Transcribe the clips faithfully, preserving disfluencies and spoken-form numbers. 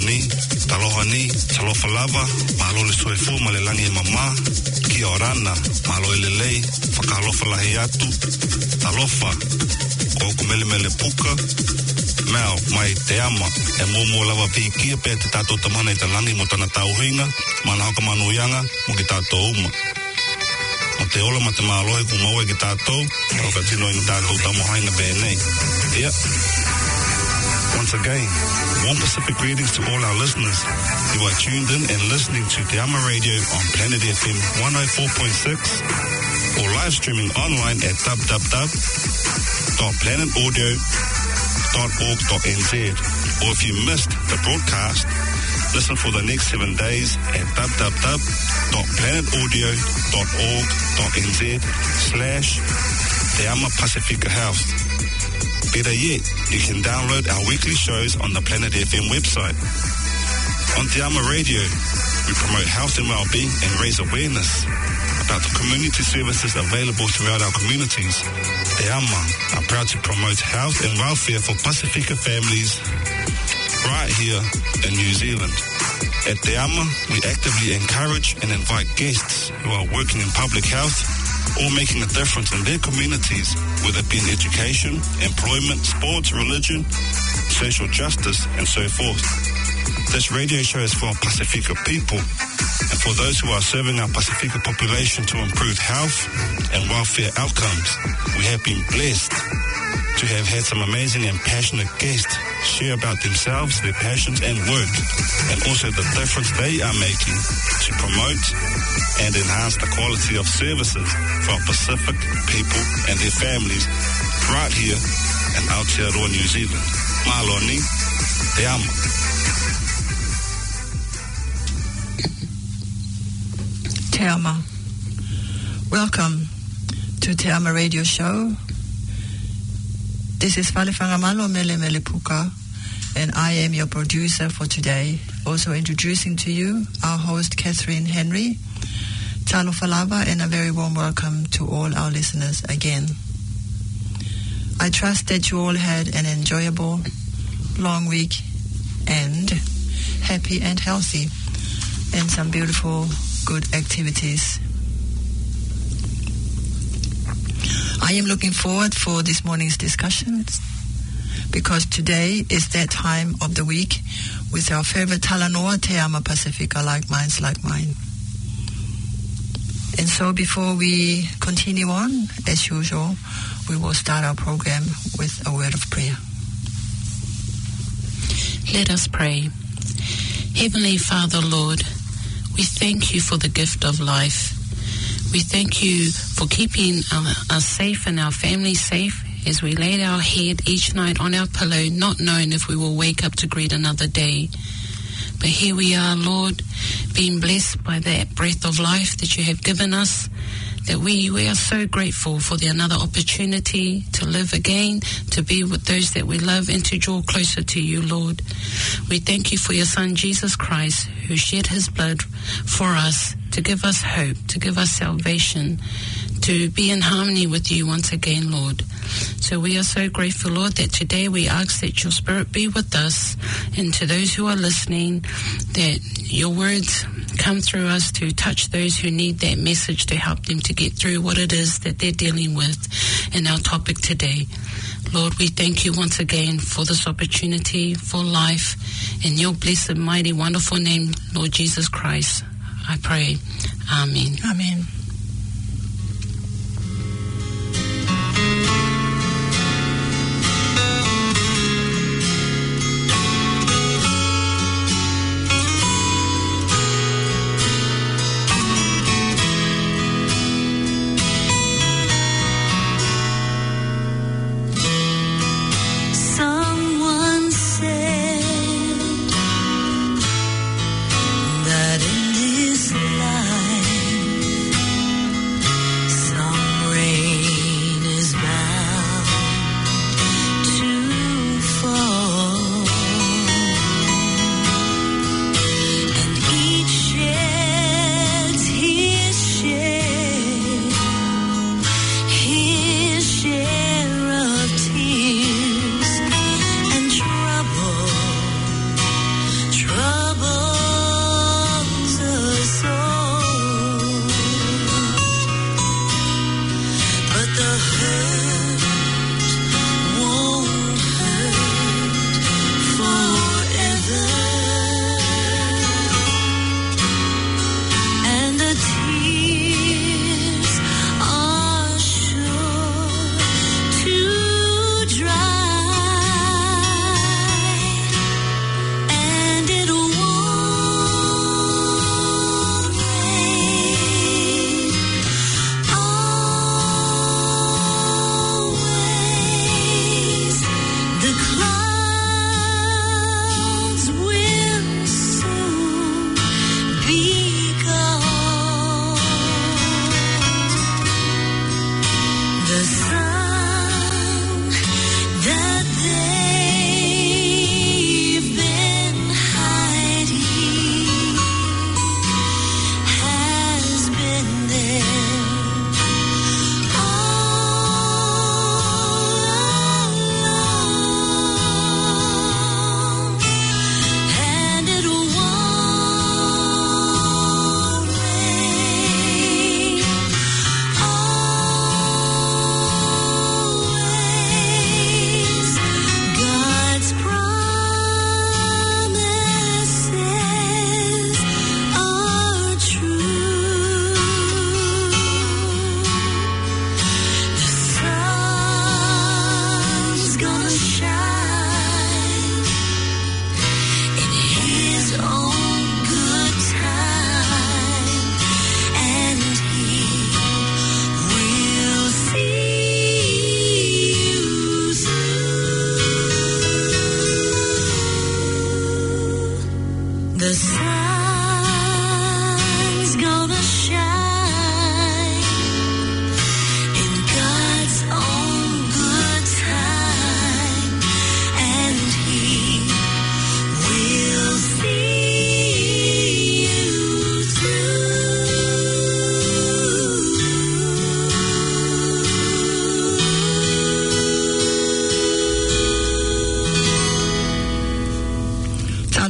ni, taloha ni, talofa lava, mahalo le soefu ma le langi e mama, kia orana, mahalo e lelei, whakalofa lahi atu, talofa, ko kumele mele puka, Mao, mai te ama, e mōmō lava pikia pē te tātou tamana i te langi mo tana tauhinga, mana haka manu ianga, mo ki tātou uma. Mo te ola ma te mālohe ku maua ki tātou, o ka tino i tātou tamohainga bēnei. Yeah. Once again, warm Pacific greetings to all our listeners. You are tuned in and listening to Te Ama Radio on Planet F M one oh four point six or live streaming online at w w w dot planet audio dot org dot n z. Or if you missed the broadcast, listen for the next seven days at w w w dot planet audio dot org dot n z slash Te Ama Pacifica House. Better yet, you can download our weekly shows on the Planet F M website. On Te Ama Radio, we promote health and well-being and raise awareness about the community services available throughout our communities. Te Ama are proud to promote health and welfare for Pacifica families right here in New Zealand. At Te Ama, we actively encourage and invite guests who are working in public health or making a difference in their communities, whether it be in education, employment, sports, religion, social justice, and so forth. This radio show is for Pacifica people and for those who are serving our Pacifica population to improve health and welfare outcomes. We have been blessed to have had some amazing and passionate guests share about themselves, their passions and work, and also the difference they are making to promote and enhance the quality of services for our Pacific people and their families right here in Aotearoa, New Zealand. Mahalo ni, te ama. Te ama. Welcome to Te Ama Radio Show. This is Falefanga Mele Mele Puka, and I am your producer for today. Also introducing to you our host, Catherine Henry. Talo Falava, and a very warm welcome to all our listeners again. I trust that you all had an enjoyable long week and happy and healthy, and some beautiful, good activities. I am looking forward for this morning's discussions because today is that time of the week with our favorite Talanoa Te Ama Pacifica, like minds, like mine. And so before we continue on, as usual, we will start our program with a word of prayer. Let us pray. Heavenly Father, Lord, we thank you for the gift of life. We thank you for keeping us safe and our family safe as we laid our head each night on our pillow, not knowing if we will wake up to greet another day. But here we are, Lord, being blessed by that breath of life that you have given us, that we, we are so grateful for the another opportunity to live again, to be with those that we love and to draw closer to you, Lord. We thank you for your Son, Jesus Christ, who shed his blood for us to give us hope, to give us salvation, to be in harmony with you once again, Lord. So we are so grateful, Lord, that today we ask that your Spirit be with us, and to those who are listening, that your words come through us to touch those who need that message to help them to get through what it is that they're dealing with in our topic today. Lord, we thank you once again for this opportunity, for life, in your blessed, mighty, wonderful name, Lord Jesus Christ, I pray. Amen. Amen. That in this life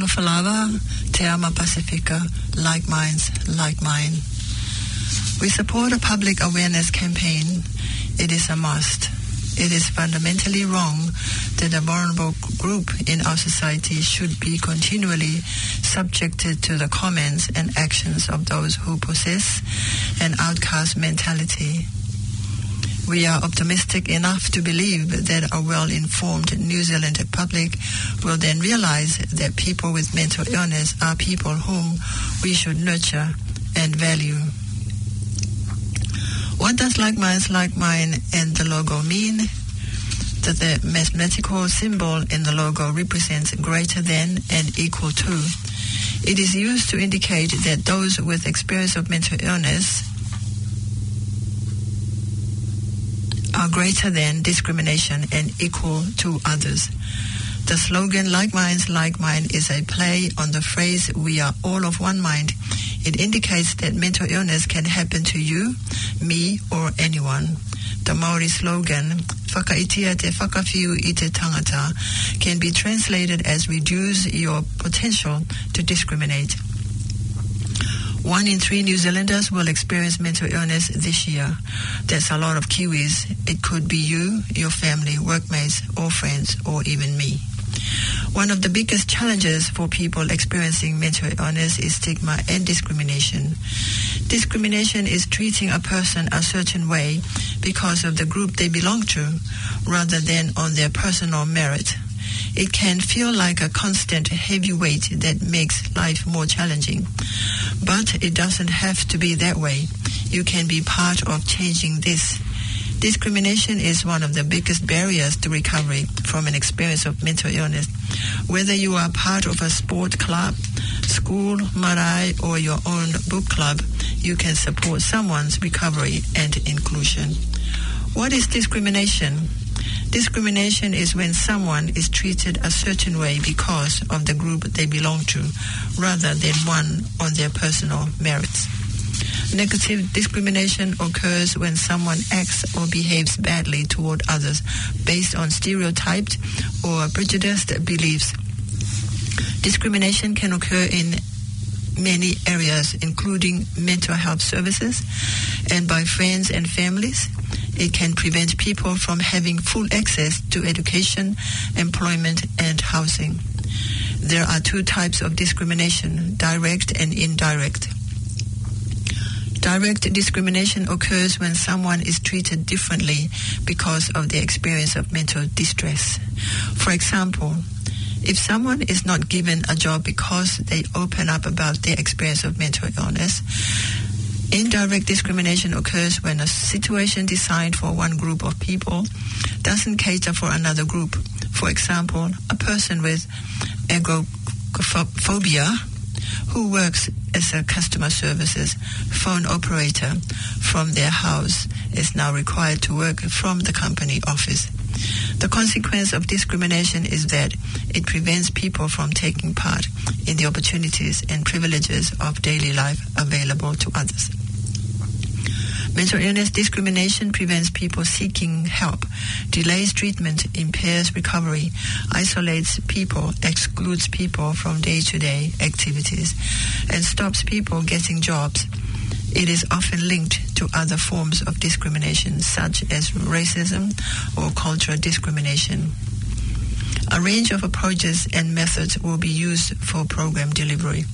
Talofa lava, Te ama Pacifica, like minds, like mine. We support a public awareness campaign. It is a must. It is fundamentally wrong that a vulnerable group in our society should be continually subjected to the comments and actions of those who possess an outcast mentality. We are optimistic enough to believe that a well-informed New Zealand public will then realize that people with mental illness are people whom we should nurture and value. What does like minds, like mine and the logo mean? That the mathematical symbol in the logo represents greater than and equal to. It is used to indicate that those with experience of mental illness are greater than discrimination and equal to others. The slogan, like minds, like mine, is a play on the phrase, we are all of one mind. It indicates that mental illness can happen to you, me, or anyone. The Maori slogan, whakaitia te whakawhiu I te tangata, can be translated as reduce your potential to discriminate. One in three New Zealanders will experience mental illness this year. That's a lot of Kiwis. It could be you, your family, workmates, or friends, or even me. One of the biggest challenges for people experiencing mental illness is stigma and discrimination. Discrimination is treating a person a certain way because of the group they belong to, rather than on their personal merit. It can feel like a constant heavy weight that makes life more challenging. But it doesn't have to be that way. You can be part of changing this. Discrimination is one of the biggest barriers to recovery from an experience of mental illness. Whether you are part of a sport club, school, marae, or your own book club, you can support someone's recovery and inclusion. What is discrimination? Discrimination is when someone is treated a certain way because of the group they belong to, rather than one on their personal merits. Negative discrimination occurs when someone acts or behaves badly toward others based on stereotyped or prejudiced beliefs. Discrimination can occur in many areas, including mental health services and by friends and families. It can prevent people from having full access to education, employment, and housing. There are two types of discrimination, direct and indirect. Direct discrimination occurs when someone is treated differently because of their experience of mental distress. For example, if someone is not given a job because they open up about their experience of mental illness, indirect discrimination occurs when a situation designed for one group of people doesn't cater for another group. For example, a person with agoraphobia who works as a customer services phone operator from their house is now required to work from the company office. The consequence of discrimination is that it prevents people from taking part in the opportunities and privileges of daily life available to others. Mental illness discrimination prevents people seeking help, delays treatment, impairs recovery, isolates people, excludes people from day-to-day activities, and stops people getting jobs. It is often linked to other forms of discrimination, such as racism or cultural discrimination. A range of approaches and methods will be used for program delivery.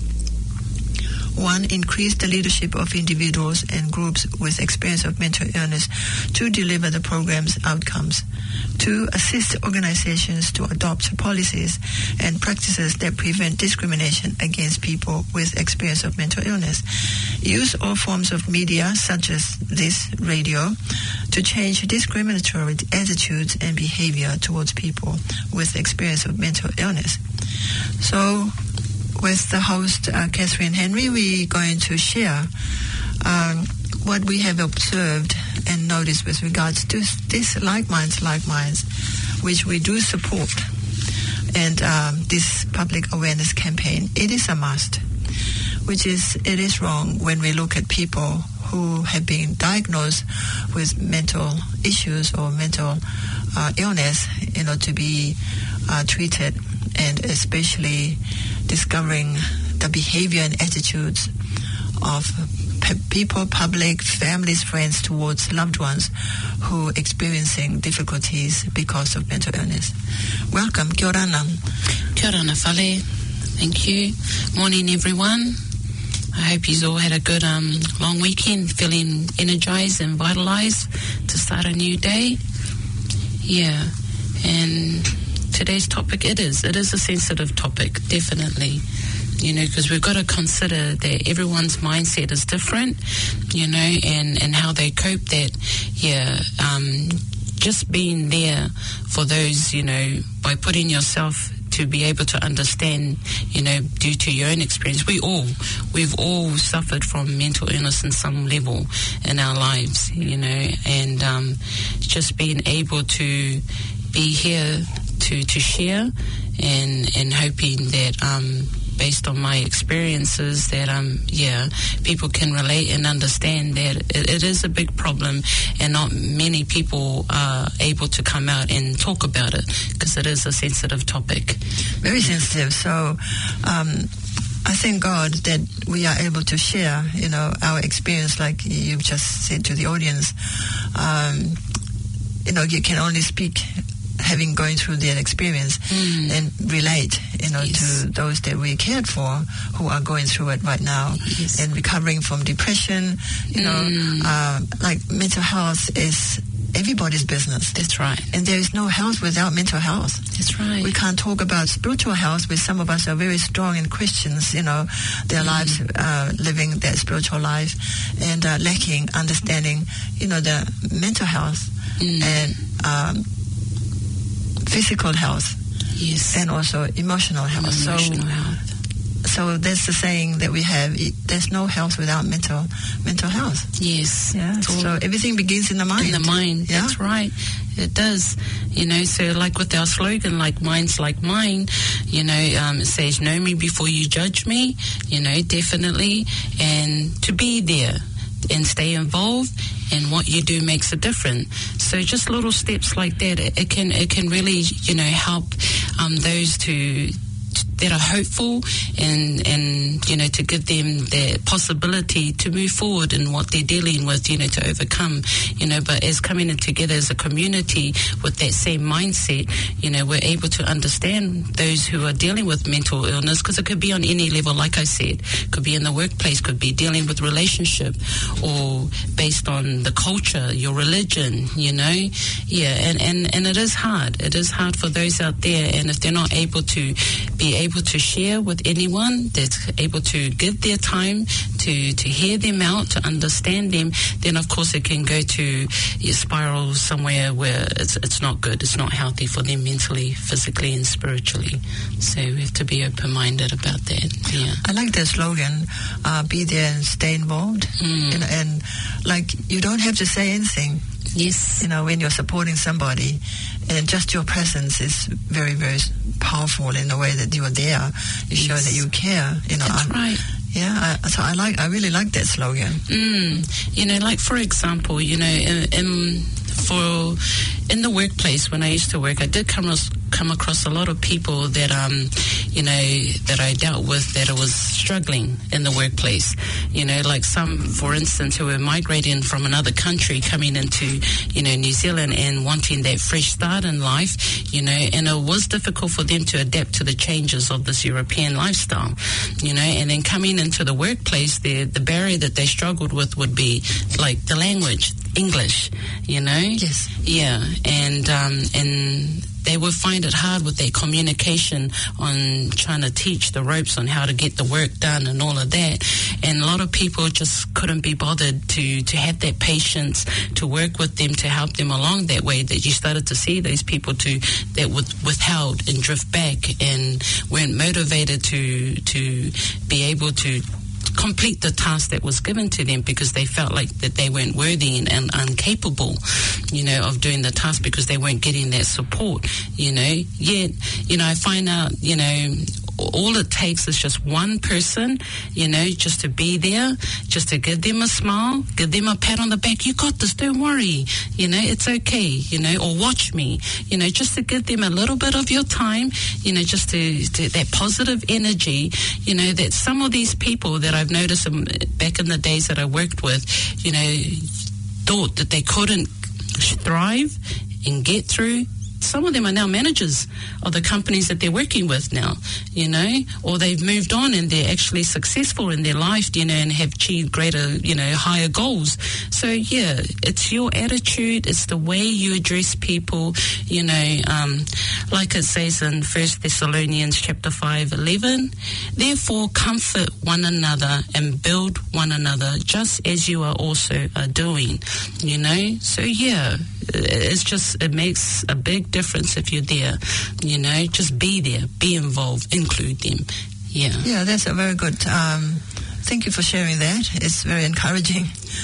One, increase the leadership of individuals and groups with experience of mental illness to deliver the program's outcomes. Two, assist organizations to adopt policies and practices that prevent discrimination against people with experience of mental illness. Use all forms of media, such as this radio, to change discriminatory attitudes and behavior towards people with experience of mental illness. So, with the host, uh, Catherine Henry, we're going to share um, what we have observed and noticed with regards to this Like Minds, Like Minds, which we do support. And um, this public awareness campaign, it is a must, which is, it is wrong when we look at people who have been diagnosed with mental issues or mental uh, illness, you know, to be uh, treated, and especially discovering the behavior and attitudes of pe- people, public, families, friends towards loved ones who are experiencing difficulties because of mental illness. Welcome. Kia ora na. Kia ora na whale. Thank you. Morning, everyone. I hope you all had a good um, long weekend, feeling energized and vitalized to start a new day. Yeah. And today's topic, it is. It is a sensitive topic, definitely. You know, because we've got to consider that everyone's mindset is different, you know, and, and how they cope that, yeah, um, just being there for those, you know, by putting yourself to be able to understand, you know, due to your own experience. We all, we've all suffered from mental illness in some level in our lives, you know, and um, just being able to be here to, to share and, and hoping that, um, based on my experiences, that um yeah people can relate and understand that it, it is a big problem, and not many people are able to come out and talk about it because it is a sensitive topic. Very sensitive. So um I thank God that we are able to share, you know, our experience, like you've just said to the audience. Um, you know, you can only speak having going through their experience mm. and relate, you know, yes. to those that we cared for who are going through it right now yes. and recovering from depression. You mm. know, uh, like mental health is everybody's business. That's right. And there is no health without mental health. That's right. We can't talk about spiritual health, but some of us are very strong in Christians, you know, their mm. lives, uh, living their spiritual life and uh, lacking understanding, you know, the mental health mm. and um, physical health, yes, and also emotional health. Emotional so, health. So that's the saying that we have: there's no health without mental mental health. Yes. Yeah. So everything begins in the mind. In the mind. Yeah? That's right. It does. You know. So like with our slogan, like "Minds like mine," you know, um, it says, "Know me before you judge me." You know, definitely, and to be there and stay involved. And what you do makes a difference. So just little steps like that, it, it can it can really, you know, help um, those to that are hopeful, and and you know, to give them the possibility to move forward in what they're dealing with, you know, to overcome, you know. But as coming in together as a community with that same mindset, you know, we're able to understand those who are dealing with mental illness, because it could be on any level, like I said, could be in the workplace, could be dealing with relationship, or based on the culture, your religion, you know. Yeah, and, and, and it is hard. It is hard for those out there, and if they're not able to be able to share with anyone that's able to give their time to, to hear them out, to understand them, then of course it can go to a spiral somewhere where it's it's not good, it's not healthy for them mentally, physically and spiritually. So we have to be open-minded about that. Yeah, I like that slogan, uh, be there and stay involved. Mm. And, and like you don't have to say anything. Yes. You know, when you're supporting somebody, and just your presence is very, very powerful in the way that you are there. You yes. show that you care. You know, that's I'm, right. Yeah, I, so I like, I really like that slogan. Mm. You know, like for example, you know, in, in for in the workplace when I used to work, I did come across, come across a lot of people that um, you know, that I dealt with that was struggling in the workplace. You know, like some, for instance, who were migrating from another country, coming into, you know, New Zealand and wanting that fresh start in life. You know, and it was difficult for them to adapt to the changes of this European lifestyle. You know, and then coming into the workplace, the the barrier that they struggled with would be like the language, English. You know. Yes. Yeah, and um, and they would find it hard with their communication on trying to teach the ropes on how to get the work done and all of that. And a lot of people just couldn't be bothered to, to have that patience to work with them, to help them along that way, that you started to see those people to that would withheld and drift back and weren't motivated to to be able to complete the task that was given to them, because they felt like that they weren't worthy and, and incapable, you know, of doing the task because they weren't getting that support, you know. Yet, you know, I find out, you know, all it takes is just one person, you know, just to be there, just to give them a smile, give them a pat on the back. You got this, don't worry, you know, it's okay, you know, or watch me, you know, just to give them a little bit of your time, you know, just to, to that positive energy, you know, that some of these people that I've noticed um, back in the days that I worked with, you know, thought that they couldn't thrive and get through. Some of them are now managers of the companies that they're working with now, you know, or they've moved on and they're actually successful in their life, you know, and have achieved greater, you know, higher goals. So, yeah, it's your attitude, it's the way you address people, you know, um, like it says in First Thessalonians chapter five, eleven, therefore comfort one another and build one another, just as you are also are doing, you know. So, yeah, it's just, it makes a big difference if you're there, you know, just be there, be involved, include them. Yeah. Yeah, that's a very good, um, thank you for sharing that. It's very encouraging.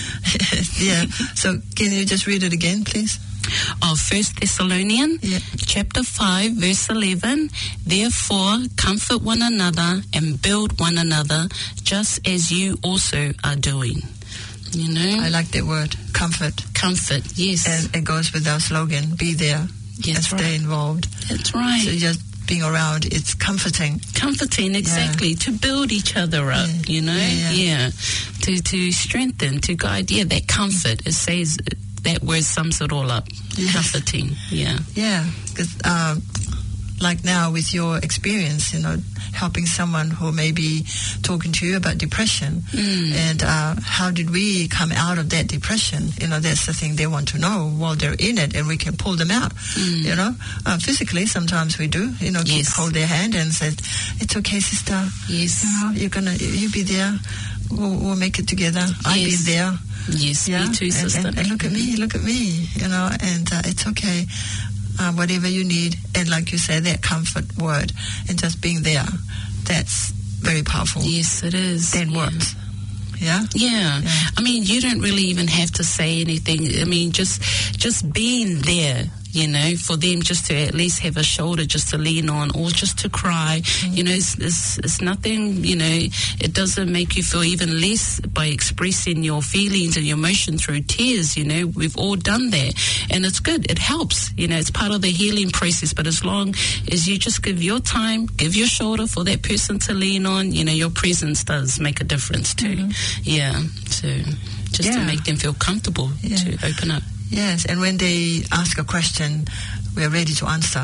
Yeah. So can you just read it again, please? Of First Thessalonians, yeah. chapter five, verse eleven, therefore comfort one another and build one another, just as you also are doing. You know, I like that word, comfort. Comfort, yes. And it goes with our slogan, be there yes, and stay right. involved. That's right. So just being around, it's comforting. Comforting, exactly, yeah. To build each other up, yeah. you know, yeah, yeah. yeah. To, to strengthen, to guide, yeah, that comfort, it says, that word sums it all up. Yes. Comforting, yeah. Yeah, because um, like now with your experience, you know, helping someone who may be talking to you about depression, mm. and uh, how did we come out of that depression? You know, that's the thing they want to know while they're in it, and we can pull them out. Mm. You know, uh, physically sometimes we do. You know, yes. keep hold their hand and say, "It's okay, sister. Yes, you know, you're gonna, you be there. We'll, we'll make it together. Yes. I'll be there. Yes, yeah? me too, sister. And, and, and look at me, look at me. You know, and uh, it's okay." Uh, whatever you need, and like you say, that comfort word, and just being there, that's very powerful. Yes, it is. That yeah. works. Yeah? yeah? Yeah. I mean, you don't really even have to say anything. I mean, just just being there, you know, for them just to at least have a shoulder just to lean on, or just to cry. Mm-hmm. You know, it's, it's, it's nothing, you know, it doesn't make you feel even less by expressing your feelings and your emotion through tears, you know. We've all done that. And it's good. It helps. You know, it's part of the healing process. But as long as you just give your time, give your shoulder for that person to lean on, you know, your presence does make a difference too. Mm-hmm. Yeah. So just yeah. to make them feel comfortable yeah. to open up. Yes, and when they ask a question, we're ready to answer.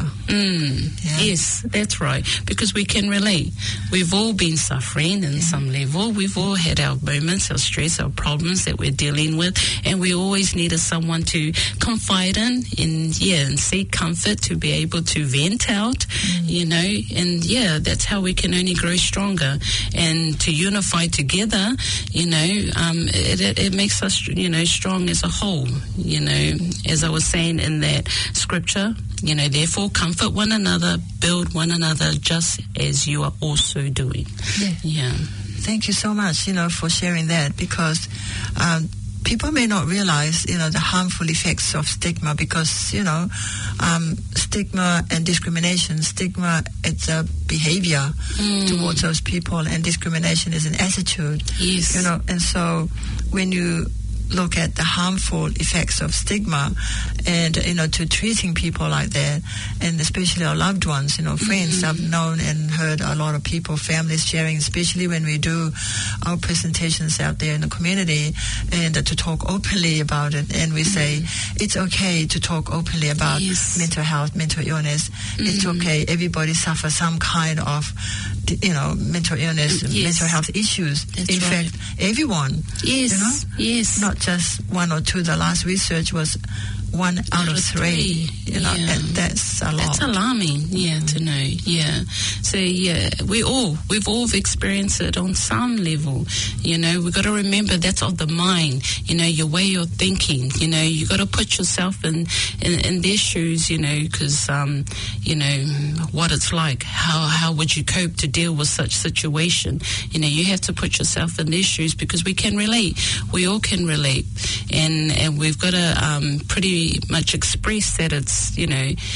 Mm, yeah. Yes, that's right, because we can relate. We've all been suffering in yeah. some level. We've all had our moments, our stress, our problems that we're dealing with, and we always needed someone to confide in, and yeah, and seek comfort, to be able to vent out, mm. you know, and yeah, that's how we can only grow stronger, and to unify together, you know, um, it, it, it makes us, you know, strong as a whole, you know, as I was saying in that scripture. You know, therefore comfort one another, build one another, just as you are also doing. Yeah. yeah. Thank you so much, you know, for sharing that, because um, people may not realize, you know, the harmful effects of stigma, because, you know, um, stigma and discrimination, stigma, it's a behavior mm. towards those people, and discrimination is an attitude. Yes. You know, and so when you look at the harmful effects of stigma, and, you know, to treating people like that, and especially our loved ones, you know, friends. Mm-hmm. I've known and heard a lot of people, families sharing, especially when we do our presentations out there in the community, and uh, to talk openly about it. And we mm-hmm. say, it's okay to talk openly about yes. mental health, mental illness. Mm-hmm. It's okay. Everybody suffers some kind of, you know, mental illness, yes. mental health issues. That's in right. fact, everyone. Yes. You know? Yes. Not just one or two. The last research was one out, out of three, three. You know, yeah. and that's a lot. That's alarming, yeah, mm. to know, yeah. So, yeah, we all, we've all experienced it on some level, you know. We've got to remember that's of the mind, you know, your way of thinking, you know. You've got to put yourself in, in, in their shoes, you know, because, um, you know, what it's like. How, how would you cope to deal with such situation? You know, you have to put yourself in their shoes, because we can relate. We all can relate. And, and we've got to um, pretty much express that it's, you know,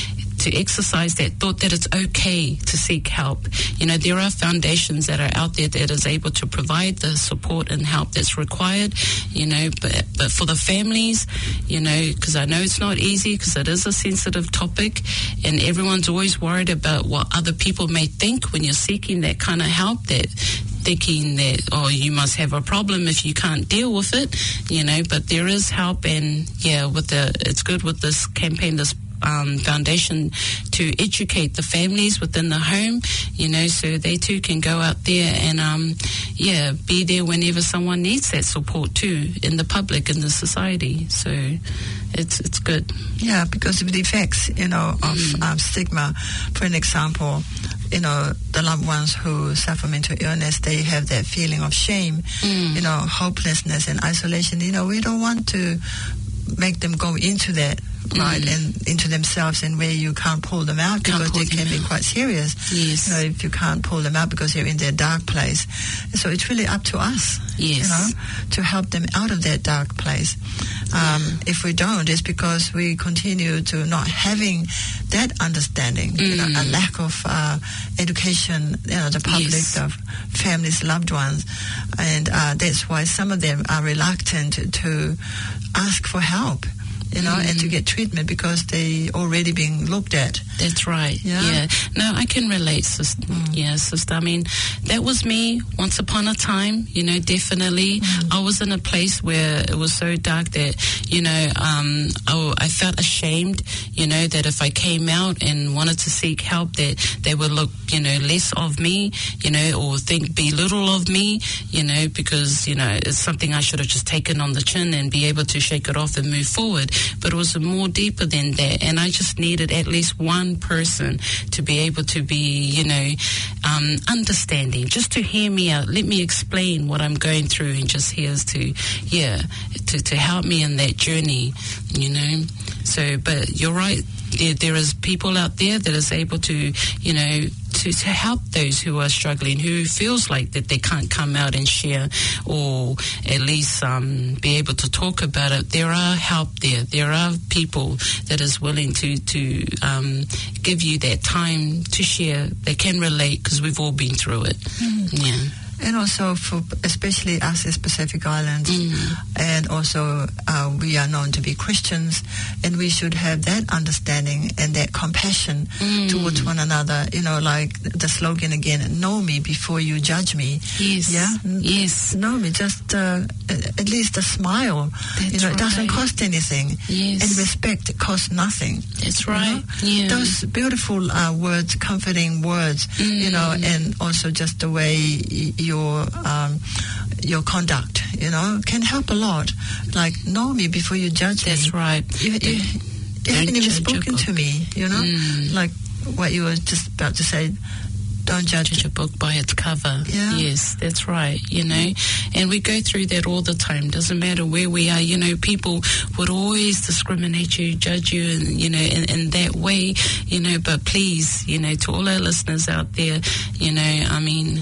to exercise that thought that it's okay to seek help. You know, there are foundations that are out there that is able to provide the support and help that's required, you know, but, but for the families, you know, because I know it's not easy because it is a sensitive topic and everyone's always worried about what other people may think when you're seeking that kind of help, that thinking that, oh, you must have a problem if you can't deal with it, you know, but there is help. And yeah, with the, it's good with this campaign, this um, foundation, to educate the families within the home, you know, so they too can go out there and um, yeah, be there whenever someone needs that support too, in the public, in the society. So it's it's good. Yeah, because of the effects, you know, of mm. um, stigma. For an example, you know, the loved ones who suffer mental illness, they have that feeling of shame, mm. you know, hopelessness and isolation. You know, we don't want to make them go into that, right, mm. and into themselves, and where you can't pull them out Can't because pull they can them be out. quite serious. Yes. You know, if you can't pull them out because you're in their dark place. So it's really up to us, Yes. you know, to help them out of that dark place. Um, Yeah. If we don't, it's because we continue to not having that understanding, mm. you know, a lack of uh, education, you know, the public, Yes. the families, loved ones. And uh, that's why some of them are reluctant to, to ask for help, you know, mm. and to get treatment because they already being looked at. That's right. Yeah. yeah. No, I can relate, sister. Mm. Yeah, sister. I mean, that was me once upon a time, you know, definitely. Mm. I was in a place where it was so dark that, you know, um, I, I felt ashamed, you know, that if I came out and wanted to seek help, that they would look, you know, less of me, you know, or think belittle of me, you know, because, you know, it's something I should have just taken on the chin and be able to shake it off and move forward. But it was more deeper than that. And I just needed at least one person to be able to be, you know, um, understanding, just to hear me out, let me explain what I'm going through, and just here's to, yeah, to, to help me in that journey, you know. So, but you're right, there, there is people out there that is able to, you know, to, to help those who are struggling, who feels like that they can't come out and share, or at least um, be able to talk about it. There are help there. There are people that is willing to, to um, give you that time to share. They can relate because we've all been through it. Mm. Yeah. And also for especially us as Pacific Islands, mm. and also uh, we are known to be Christians, and we should have that understanding and that compassion mm. towards one another. You know, like the slogan again, know me before you judge me. Yes. Yeah? Yes. Know me, just uh, at least a smile. That's you know, right. it doesn't cost anything. Yes. And respect costs nothing. That's right. You know? Yeah. Those beautiful uh, words, comforting words, mm. you know, and also just the way y- your um, your conduct, you know, can help a lot. Like, know me before you judge That's me. That's right. You, you, you haven't even spoken to me, you know, mm. like what you were just about to say. Don't judge, judge a book by its cover. Yeah. Yes, that's right, you know. And we go through that all the time. Doesn't matter where we are, you know, people would always discriminate you, judge you, and, you know, in, in that way, you know. But please, you know, to all our listeners out there, you know, I mean,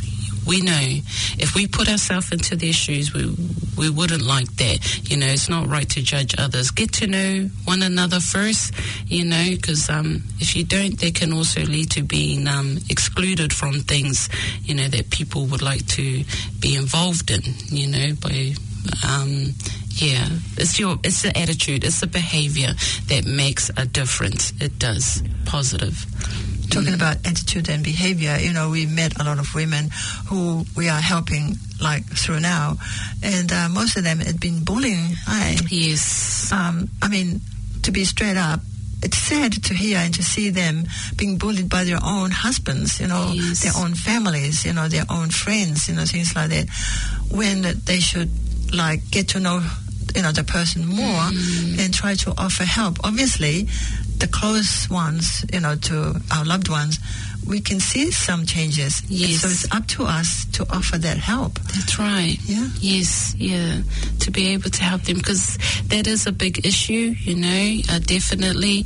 we know if we put ourselves into their shoes, we we wouldn't like that. You know, it's not right to judge others. Get to know one another first, you know, because um, if you don't, they can also lead to being um, excluded from things, you know, that people would like to be involved in, you know, by... Um, yeah, it's your, it's the attitude, it's the behavior that makes a difference. It does, positive. Talking about attitude and behavior, you know, we met a lot of women who we are helping, like, through now, and uh, most of them had been bullying. I, yes. Um, I mean, to be straight up, it's sad to hear and to see them being bullied by their own husbands, you know, yes. their own families, you know, their own friends, you know, things like that, when they should, like, get to know, you know, the person more mm. and try to offer help. Obviously, the close ones, you know, to our loved ones, we can see some changes. Yes. So it's up to us to offer that help. That's right. Yeah. Yes, yeah. To be able to help them, because that is a big issue, you know, uh, definitely.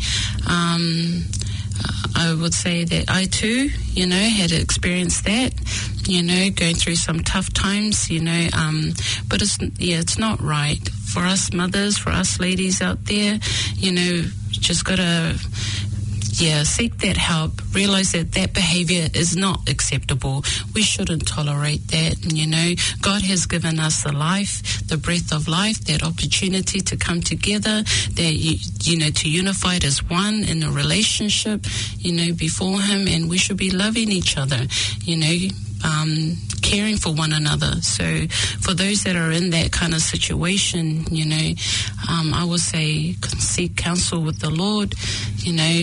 Um, I would say that I too, you know, had experienced that, you know, going through some tough times, you know, um, but it's, yeah, it's not right. For us mothers, for us ladies out there, you know, just got to yeah, seek that help. Realize that that behavior is not acceptable. We shouldn't tolerate that. You know, God has given us the life, the breath of life, that opportunity to come together, that, you, you know, to unify as one in a relationship, you know, before Him, and we should be loving each other, you know, um, caring for one another. So for those that are in that kind of situation, you know, um, I would say seek counsel with the Lord, you know,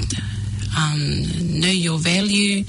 um, know your value,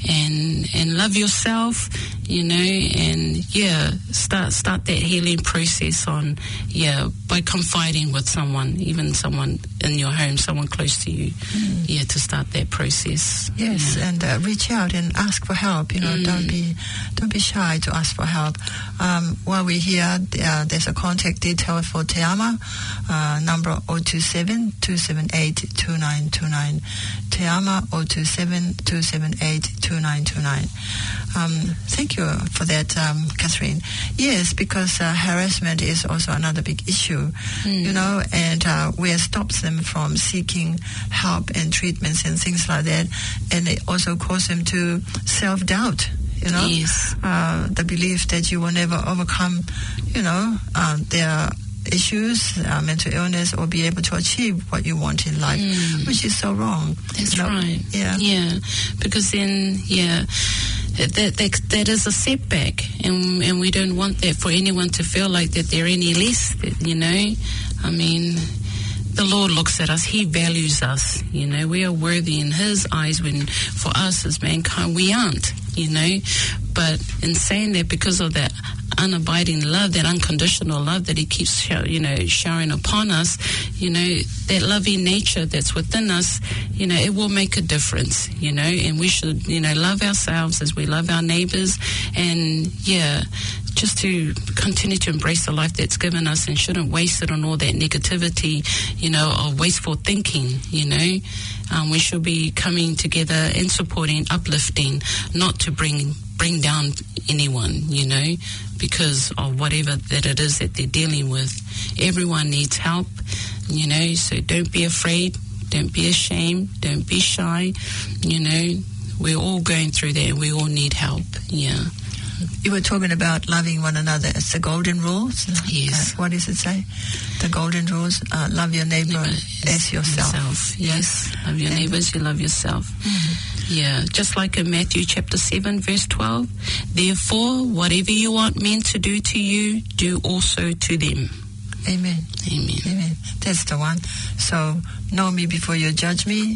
and and love yourself, you know, and yeah, start start that healing process on, yeah, by confiding with someone, even someone in your home, someone close to you, mm. yeah, to start that process. Yes, yeah. and uh, reach out and ask for help. You know, mm. don't be don't be shy to ask for help. Um, while we're here, uh, there's a contact detail for Te Ama, uh, number zero two seven, two seven eight, two nine two nine. Te Ama zero two seven, two seven eight, two nine two nine. Um, thank you for that, um, Catherine. Yes, because uh, harassment is also another big issue, mm. you know, and uh, where it stops them from seeking help and treatments and things like that, and it also causes them to self-doubt, you know, yes. uh, the belief that you will never overcome, you know, uh, their issues, uh, mental illness, or be able to achieve what you want in life, mm. which is so wrong. That's you know? right. Yeah. Yeah. Because then, yeah, that, that that is a setback, and and we don't want that for anyone to feel like that they're any less, you know. I mean, the Lord looks at us, He values us, you know. We are worthy in His eyes, when for us as mankind we aren't, you know. But in saying that, because of that unabiding love, that unconditional love that He keeps show, you know, showering upon us, you know, that loving nature that's within us, you know, it will make a difference, you know. And we should, you know, love ourselves as we love our neighbors, and yeah, just to continue to embrace the life that's given us, and shouldn't waste it on all that negativity, you know, or wasteful thinking, you know. Um, we should be coming together and supporting, uplifting, not to bring bring down anyone, you know, because of whatever that it is that they're dealing with. Everyone needs help, you know, so don't be afraid, don't be ashamed, don't be shy, you know. We're all going through that, and we all need help, yeah. You were talking about loving one another. It's the golden rules. Yes. Uh, what does it say? The golden rules. Uh, love your neighbor as, as yourself. yourself. Yes. yes. Love your and neighbor as you love yourself. Mm-hmm. Yeah. Just like in Matthew chapter seven, verse twelve. Therefore, whatever you want men to do to you, do also to them. Amen. Amen. Amen. That's the one. So, know me before you judge me.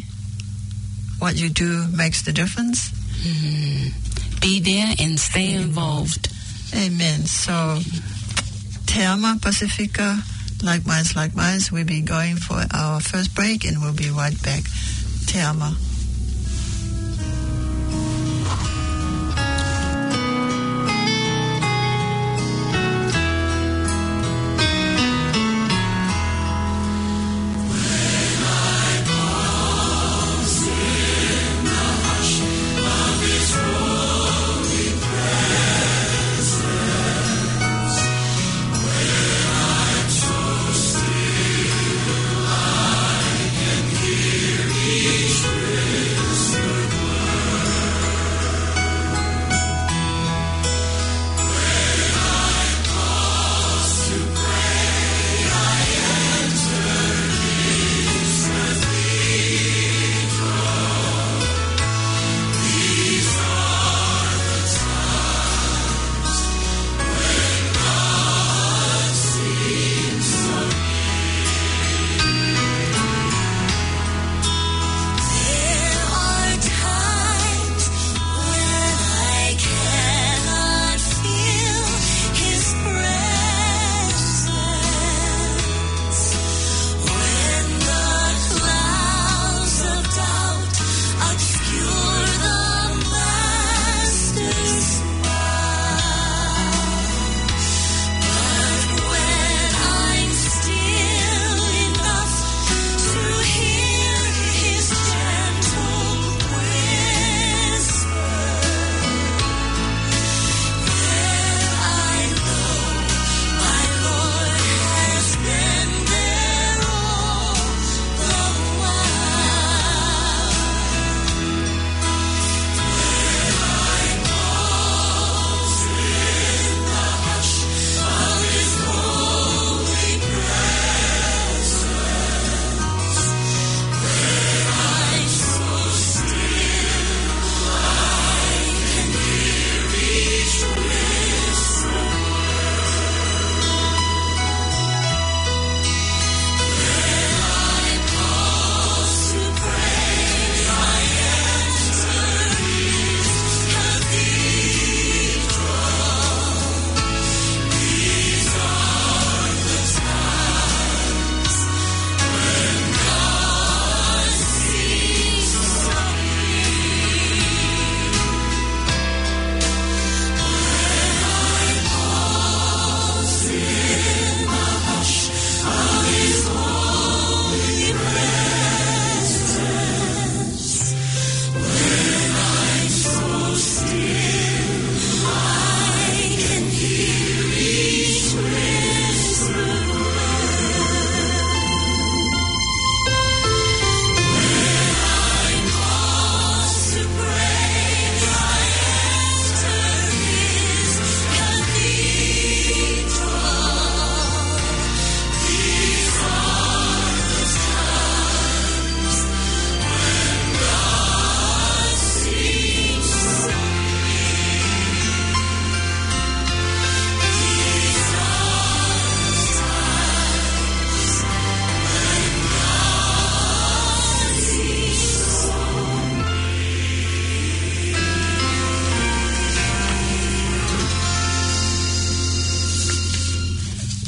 What you do makes the difference. Mm-hmm. Be there and stay involved. Amen. So, Te Ama Pacifica, likewise, likewise. We'll be going for our first break, and we'll be right back. Te Ama. True.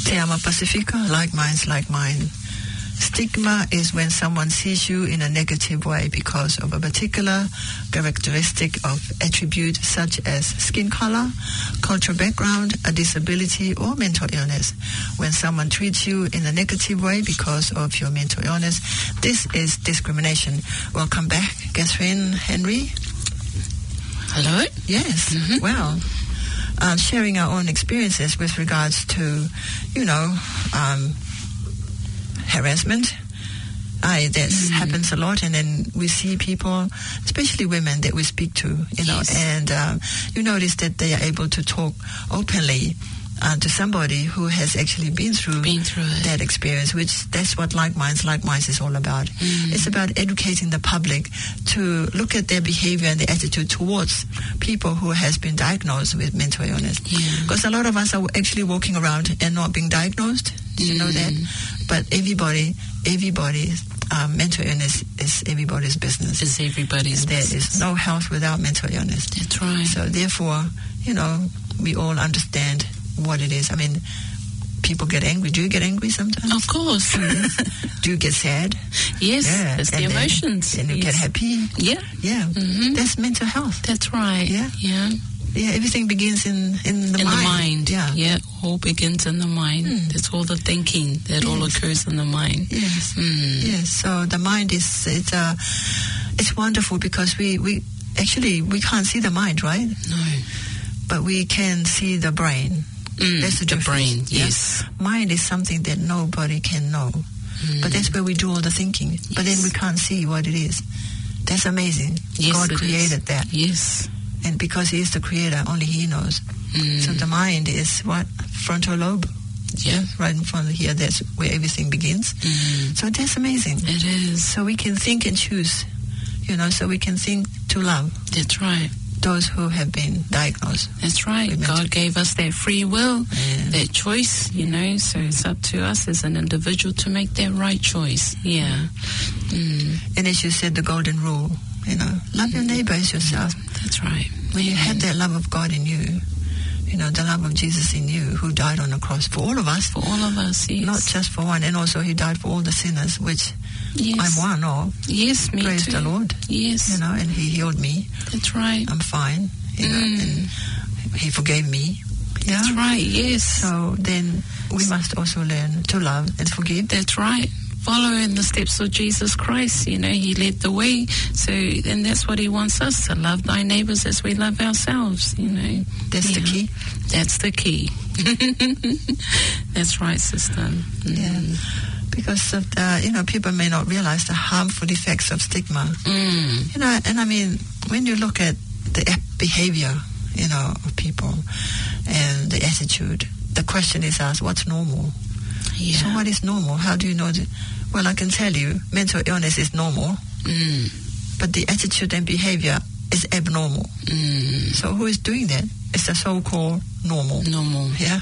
Te ama Pacifica, like minds, like mine. Stigma is when someone sees you in a negative way because of a particular characteristic of attribute such as skin color, cultural background, a disability, or mental illness. When someone treats you in a negative way because of your mental illness, this is discrimination. Welcome back, Catherine Henry. Hello? Yes, Mm-hmm. well, um, sharing our own experiences with regards to, you know, um, harassment. I, that mm. happens a lot, and then we see people, especially women that we speak to, you know, yes. and um, you notice that they are able to talk openly uh, to somebody who has actually been through, been through that experience, which that's what Like Minds, Like Minds is all about. Mm. It's about educating the public to look at their behavior and their attitude towards people who has been diagnosed with mental illness. Because yeah. a lot of us are actually walking around and not being diagnosed. Did you know that? But everybody, everybody, um, mental illness is everybody's business. It's everybody's there business. is no health without mental illness. That's right. So therefore, you know, we all understand what it is. I mean, people get angry. Do you get angry sometimes? Of course. Do you get sad? Yes, yeah. it's the and emotions. Then, and you yes. get happy? Yeah. Yeah. Mm-hmm. That's mental health. That's right. Yeah. Yeah. Yeah, everything begins in, in the in mind. In the mind. Yeah. Yeah, all begins in the mind. Mm. That's all the thinking that yes. all occurs in the mind. Yes. Mm. Yes. So the mind is, it's, uh, it's wonderful because we, we, actually, we can't see the mind, right? No. But we can see the brain. Mm, that's the, the brain, yeah? yes. Mind is something that nobody can know. Mm. But that's where we do all the thinking. Yes. But then we can't see what it is. That's amazing. Yes, God created is. that. Yes. And because He is the creator, only He knows. Mm. So the mind is what? Frontal lobe. Yeah. Right in front of here, that's where everything begins. Mm. So that's amazing. It is. So we can think and choose, you know, so we can think to love. That's right. Those who have been diagnosed. That's right. God gave us that free will, yeah. that choice, you know, so it's up to us as an individual to make that right choice. Yeah. Mm. And as you said, the golden rule, you know, love your neighbor as yourself. That's right. When you yeah. have that love of God in you, you know, the love of Jesus in you, who died on the cross for all of us. For all of us, yes. Not just for one. And also He died for all the sinners, which yes. I'm one of. Yes, me Praise too. the Lord. Yes. You know, and He healed me. That's right. I'm fine. You know, mm. and He forgave me. Yeah? That's right, yes. So then we must also learn to love and forgive. That's right. Follow in the steps of Jesus Christ. You know, He led the way. So, and that's what He wants us to love thy neighbors as we love ourselves, you know. That's yeah. the key. That's the key. That's right, sister. Mm. Yeah. Because of the, you know, people may not realize the harmful effects of stigma. Mm. You know, and I mean, when you look at the behavior, you know, of people and the attitude, the question is asked, what's normal? Yeah. So what is normal? How do you know that? Well, I can tell you, mental illness is normal, mm. but the attitude and behavior is abnormal. Mm. So who is doing that? It's the so-called normal. Normal. Yeah.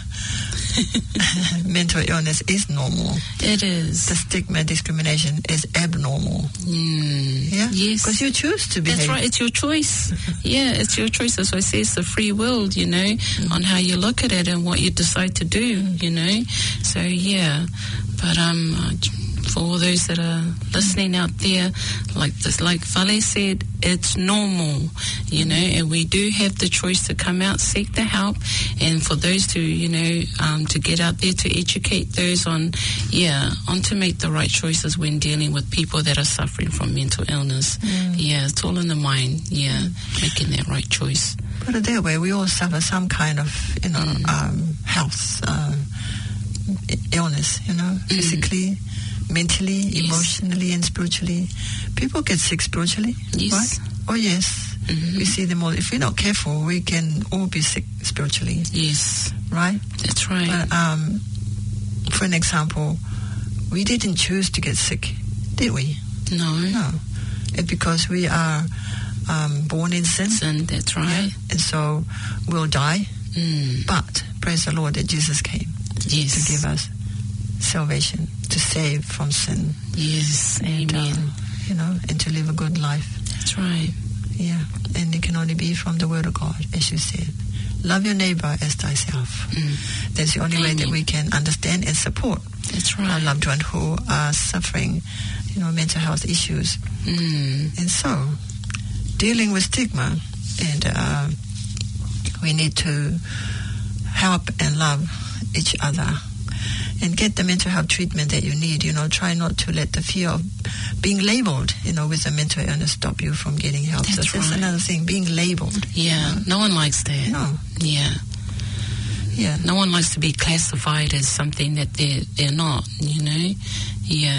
Mental illness is normal. It is. The stigma, discrimination is abnormal. Mm. Yeah. Yes. Because you choose to behave. That's right. It's your choice. Yeah, it's your choice. That's why I say it's the free will, you know, mm. on how you look at it and what you decide to do, you know. So, yeah. But, um... Uh, for all those that are listening out there, like this, like Vale said, it's normal, you know, and we do have the choice to come out, seek the help, and for those to, you know, um, to get out there to educate those on, yeah, on to make the right choices when dealing with people that are suffering from mental illness. Mm. Yeah, it's all in the mind, yeah, mm. making that right choice. Put it that way, we all suffer some kind of, you know, mm. um, health uh, illness, you know, mm. physically, mentally, yes. emotionally, and spiritually. People get sick spiritually, yes. right? Oh, yes. Mm-hmm. We see them all. If we're not careful, we can all be sick spiritually. Yes. Right? That's right. But, um, for an example, we didn't choose to get sick, did we? No. No. It's because we are um, born in sin. Sin, that's right. Yeah? And so we'll die. Mm. But praise the Lord that Jesus came yes. to give us salvation, to save from sin. Yes, and, amen. Uh, you know, and to live a good life. That's right. Yeah, and it can only be from the Word of God, as you said. love your neighbor as thyself. Mm. That's the only Amen. way that we can understand and support That's right. our loved one who are suffering, you know, mental health issues. Mm. And so, dealing with stigma, and uh, we need to help and love each other and get the mental health treatment that you need. You know, try not to let the fear of being labeled, you know, with a mental illness stop you from getting help. That's so that's right. another thing, being labeled. Yeah, no one likes that. No. Yeah. Yeah. No one likes to be classified as something that they're, they're not, you know? Yeah.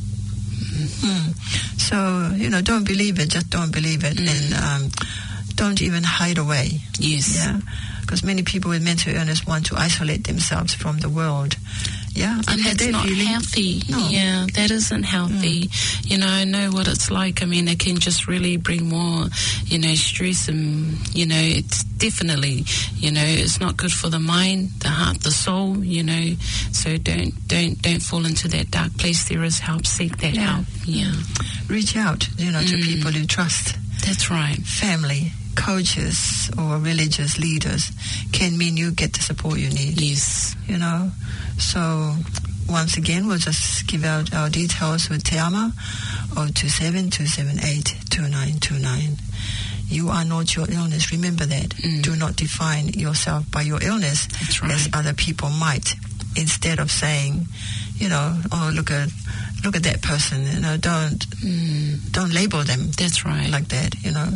Mm. So, you know, don't believe it, just don't believe it. Mm. And um, don't even hide away. Yes. Yeah. Because many people with mental illness want to isolate themselves from the world. Yeah. And that's they're not feeling- healthy. No. Yeah, that isn't healthy. Mm. You know, I know what it's like. I mean, it can just really bring more, you know, stress and, you know, it's definitely, you know, it's not good for the mind, the heart, the soul, you know. So don't, don't, don't fall into that dark place. There is help. Seek that Yeah. help. Yeah. Reach out, you know, to Mm. people you trust. That's right. Family, coaches, or religious leaders can mean you get the support you need. Yes. You know, so once again, we'll just give out our details with Te Ama, zero two seven, two seven eight, two nine two nine. You are not your illness. Remember that. Mm. Do not define yourself by your illness. That's right. As other people might. Instead of saying, you know, oh, look at look at that person. You know, don't Mm. don't label them That's right. like that. You know,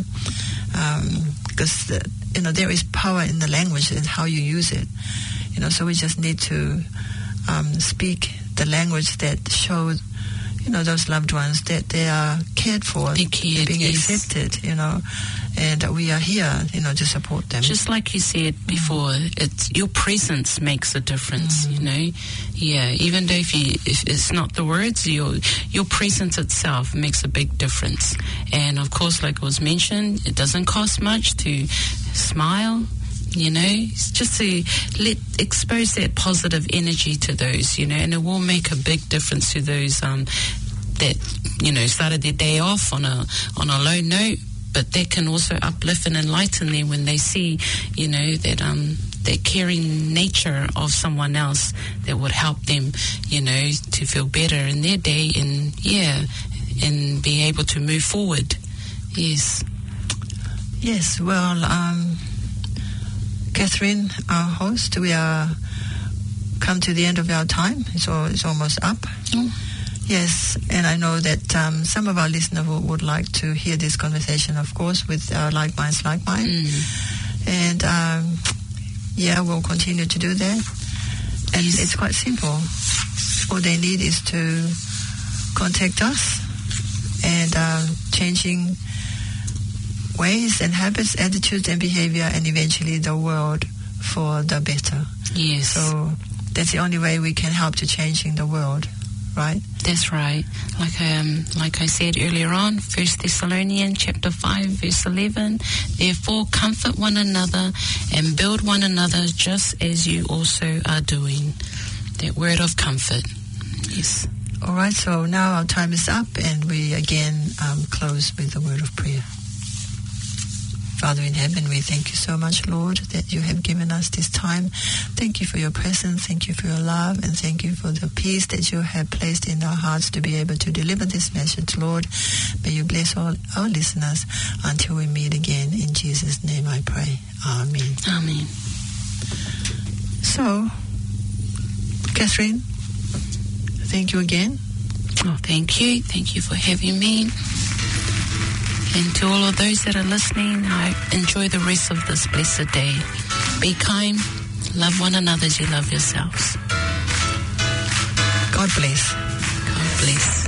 because um, you know there is power in the language and how you use it. You know, so we just need to um, speak the language that shows, you know, those loved ones that they are cared for, They're cared, being yes. accepted, you know, and we are here, you know, to support them. Just like you said before, it's your presence makes a difference. Mm. You know, yeah. Even though if you, if it's not the words, your your presence itself makes a big difference. And of course, like was mentioned, it doesn't cost much to smile. You know, it's just to let expose that positive energy to those, you know, and it will make a big difference to those um, that, you know, started their day off on a on a low note, but that can also uplift and enlighten them when they see, you know, that um that caring nature of someone else that would help them, you know, to feel better in their day and yeah, and be able to move forward. Yes. Yes, well, um, Catherine, our host, we are come to the end of our time. It's, all, it's almost up. Oh. Yes, and I know that um, some of our listeners would, would like to hear this conversation, of course, with uh, Like Minds, Like Mind. Mm. And, um, yeah, we'll continue to do that. And Yes. it's quite simple. All they need is to contact us and uh, changing ways and habits, attitudes and behavior, and eventually the world for the better. Yes. So that's the only way we can help to changing the world, right? That's right. Like um, like I said earlier on, First Thessalonians chapter five, verse eleven. Therefore, comfort one another and build one another, just as you also are doing. That word of comfort. Yes. All right. So now our time is up, and we again um, close with the word of prayer. Father in heaven, we thank you so much, Lord, that you have given us this time. Thank you for your presence. Thank you for your love. And thank you for the peace that you have placed in our hearts to be able to deliver this message, Lord. May you bless all our listeners until we meet again. In Jesus' name I pray. Amen. Amen. So, Catherine, thank you again. Oh, thank you. Thank you for having me. And to all of those that are listening, I enjoy the rest of this blessed day. Be kind, love one another as you love yourselves. God bless. God bless.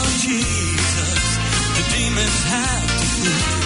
of Jesus, the demons have to flee.